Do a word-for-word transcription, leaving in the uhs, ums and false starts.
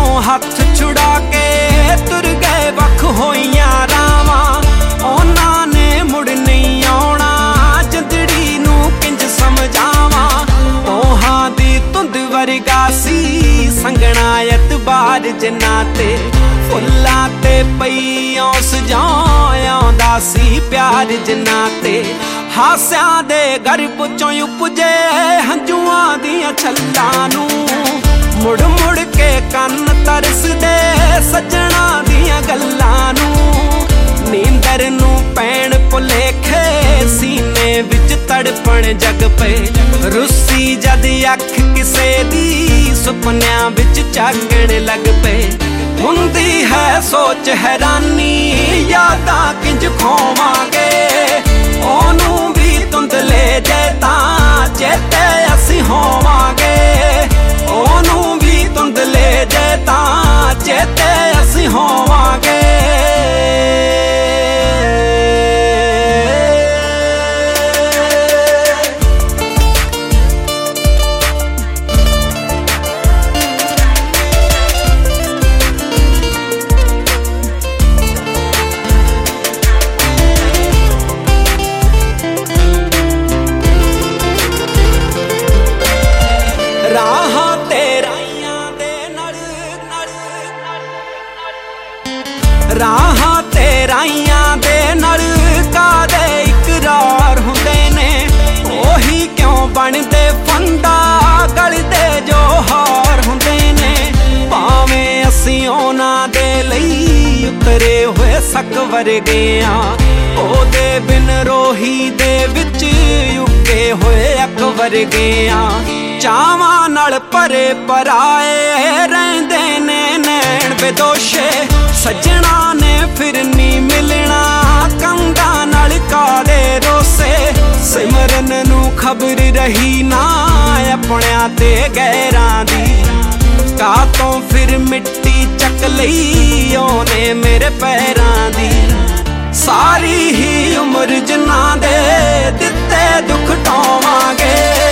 हथ छुड़ा के तुर गए वख होइयां रावां उन्हां ने मुड़ नहीं आउणा जिंदड़ी नूं किंज समझावां ओहां दी धुंद वर्गा सी संगना एतबार जिन्ना ते फुल्लां ते पई औस जांदा सी प्यार जिन्ना ते हास्यां दे गर्भ चों उपजे हंजुआं दियां छल्लां नूं मुड़ मुड़ के कन तरसदे सजना दियां गल्लां नूं नींदर नूं पैण भुलेखे सीने विच तड़पण जग पे रुस्सी जद अख किसे दी सुपनियां विच जागण लग पे हुंदी है सोच हैरानी यादां किंज खोवांगे ओनू भी धुंधले जे तां चेते असीं होवांगे ओनू भी धुंधले जे तां चेते असीं होवांगे राहां ते राइयां दे नल कादे इकरार हुंदे ने ओही क्यों बनदे फंदा गलदे जो हार हुंदे ने भावें असीं उन्हां दे लई उतरे होए सक वर्गे आ ओदे बिन रोही दे विच उगे होए अक वर्गे आ चावां नाल भरे पराए रहिंदे ने नैण बेदोशे सजना ने फिर नी मिलना कंधा नाल काले रोसे सिमरन नू खबर रही ना अपनियां ते गैरां दी कातों फिर मिट्टी चक लई ओने मेरे पैरां दी सारी ही उम्र जिन्हां दे दित्ते दुख ढोवांगे